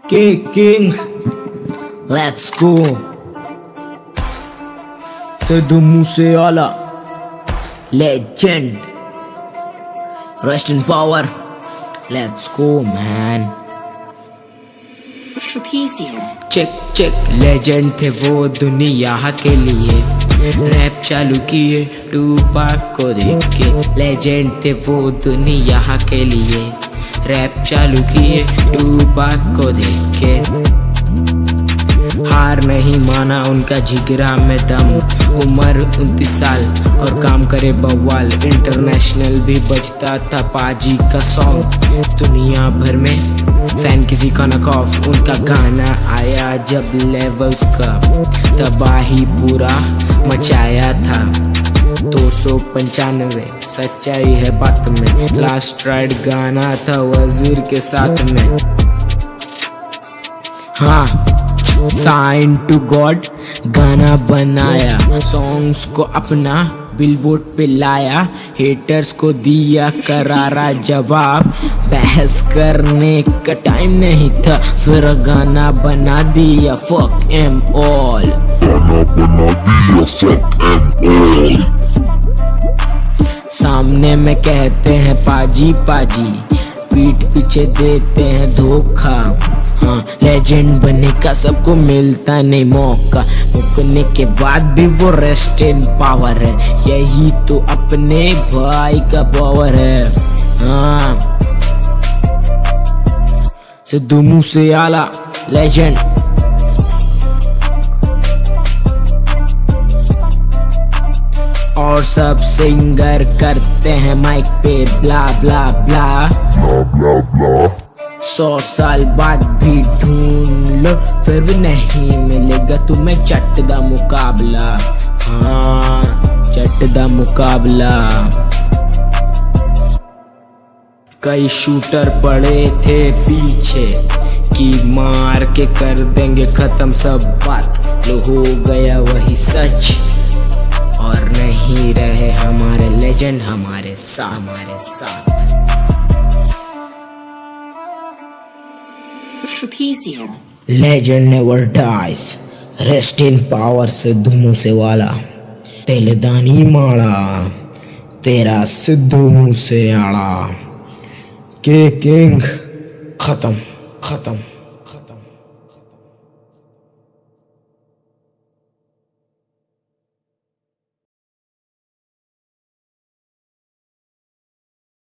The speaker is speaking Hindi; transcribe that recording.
King, let's go. Sidhu Moosewaala, legend. Rest in power. Let's go, man. Check legend थे वो दुनिया के लिए, रैप चालू किए टूपाक को देख के। लेजेंड थे वो दुनिया के लिए, रैप चालू किए टूपाक को देख के। हार नहीं माना उनका जिगरा में दम, उम्र 29 साल और काम करे बवाल। इंटरनेशनल भी बजता था पाजी का सॉन्ग, दुनिया भर में फैन किसी का नॉक। उनका गाना आया जब लेवल्स का तबाही पूरा मचाया था। 295 सच्चाई है बात में, लास्ट राइड गाना था वजीर के साथ में। हाँ, साइन टू गॉड गाना बनाया, सॉन्ग्स को अपना बिलबोर्ड पे लाया। हेटर्स को दिया करारा जवाब, बहस करने का टाइम नहीं था, फिर गाना बना दिया फक एम ऑल। सामने में कहते हैं पाजी पाजी, पीठ पीछे देते हैं धोखा। हाँ, लेजेंड बनने का सबको मिलता नहीं मौका, मुकने के बाद भी वो रेस्ट इन पावर है। यही तो अपने भाई का पावर है। हाँ, सिद्धू मूसेवाला लेजेंड। और सब सिंगर करते हैं माइक पे ब्ला ब्ला ब्ला 100 साल बाद भी ढूंढ लो, फिर भी नहीं मिलेगा तुम्हें चट दा मुकाबला। हाँ, चट दा मुकाबला। कई शूटर पड़े थे पीछे कि मार के कर देंगे खत्म सब बात। लो हो गया वही सच, और नहीं रहे हमारे लेजेंड हमारे साथ। Legend never dies. Rest in power Sidhu Moosewala. तेलदानी माड़ा तेरा सिद्धू मूसेवाला के किंग खत्म।